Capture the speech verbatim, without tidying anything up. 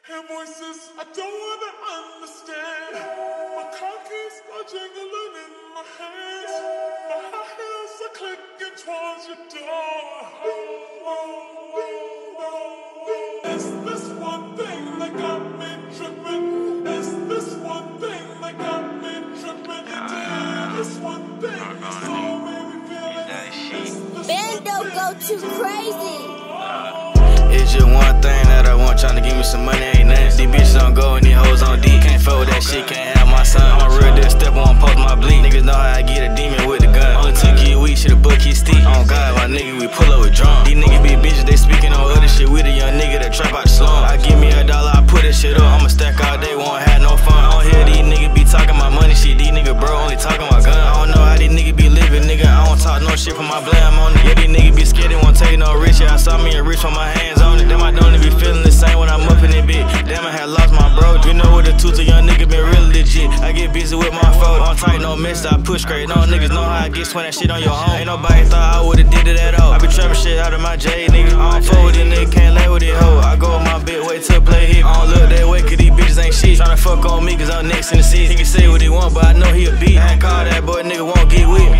Hear voices I don't wanna understand. My car keys are jingling in my hands. My high heels are clicking towards your door. Is this one thing that got me tripping? Is this one thing that got me tripping? Yeah, this one thing so made me feel it. Bando go too crazy. It's just one thing that I want, tryna give me some money, ain't nothing. These bitches on go and these hoes on D. Can't fuck with that shit, can't have my son. I'm a real deal step, won't post my bleed. Niggas know how I get a demon with the gun. Only took you a week, should've booked his steep. On God, my nigga, we pull up with drum. These niggas be bitches, they speaking on other shit. We the young nigga that trap out the slum. I give me a dollar, I put that shit up. I'ma stack all day, won't have no fun. I don't hear these niggas be talking my money shit. These niggas bro only talking my gun. I don't know how these niggas be living, nigga. I don't talk no shit for my blam on it. Yeah, these niggas be scared, they won't take no rich. Yeah, I saw me a rich with my hands on it. Them I don't be feeling the same when I'm up in it, bitch. Damn, I had lost my bro. You know what the two to young nigga been real legit. I get busy with my phone. On tight, no miss, I push straight. No niggas know how I get swing that shit on your own. Ain't nobody thought I would've did it at all. I be trapping shit out of my J, nigga. I don't fuck with this nigga, can't lay with this hoe. I go with my bitch, wait till play hit. I don't look that way, cause these bitches ain't shit. Tryna fuck on me, cause I'm next in the season. He can say what he want, but I know he a beat. I ain't call that boy, nigga won't get with me.